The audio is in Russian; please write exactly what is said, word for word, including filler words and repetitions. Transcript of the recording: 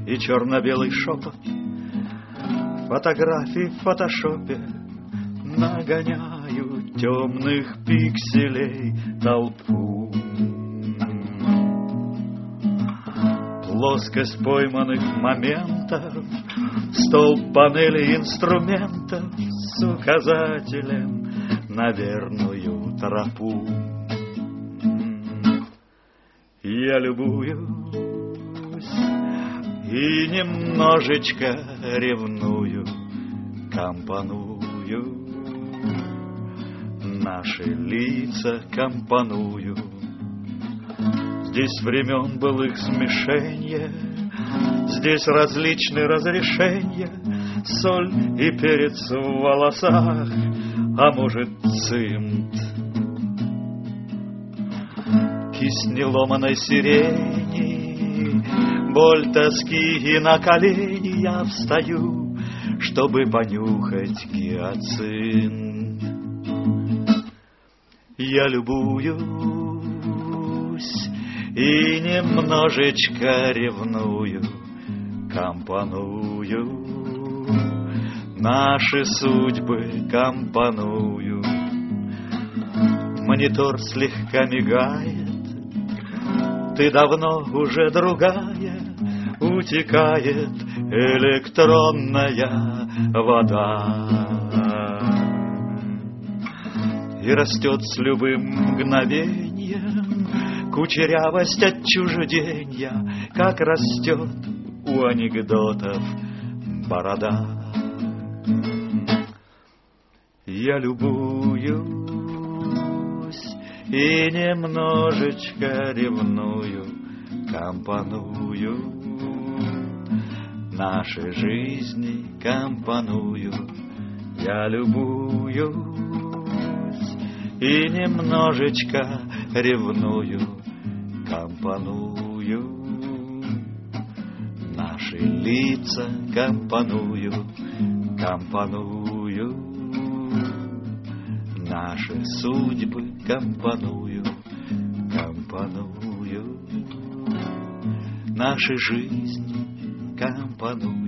и черно-белый шепот. Фотографии в фотошопе нагоняют темных пикселей толпу. Плоскость пойманных моментов, столб панели инструментов с указателем на верную тропу. Я любуюсь и немножечко ревную, компоную, наши лица компоную. Здесь времен былых смешенье, здесь различные разрешения, соль и перец в волосах, а может цимт. Кисть неломаной сирени, боль тоски и на колени я встаю, чтобы понюхать гиацинт. Я любуюсь и немножечко ревную, компоную, наши судьбы компоную. Монитор слегка мигает, ты давно уже другая, утекает электронная вода. И растет с любым мгновением кучерявость отчужденья, как растет у анекдотов борода. Я любуюсь и немножечко ревную, компоную, наши жизни компоную. Я любуюсь и немножечко ревную, компоную, наши лица компоную, компоную, наши судьбы компоную, компоную, наши жизни компоную.